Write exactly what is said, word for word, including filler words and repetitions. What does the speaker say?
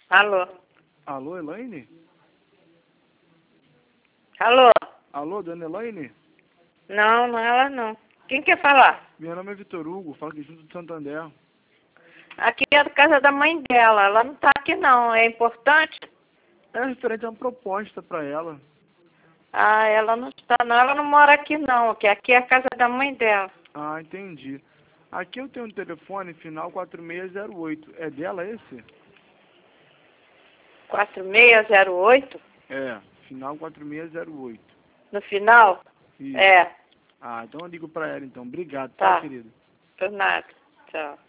Alô? Alô, Elaine? Alô? Alô, dona Elaine? Não, não é ela não. Quem quer falar? Meu nome é Vitor Hugo, falo aqui junto de Santander. Aqui é a casa da mãe dela. Ela não tá aqui não. É importante? É referente a uma proposta para ela. Ah, ela não está não. Ela não mora aqui não. Que aqui é a casa da mãe dela. Ah, entendi. Aqui eu tenho um telefone final quatro seis zero oito. É dela esse? quatro seis zero oito? É, final quatro seis zero oito. No final? Isso. É. Ah, então eu ligo para ela então. Obrigado, tá, Tá. querido? Por nada. Tchau.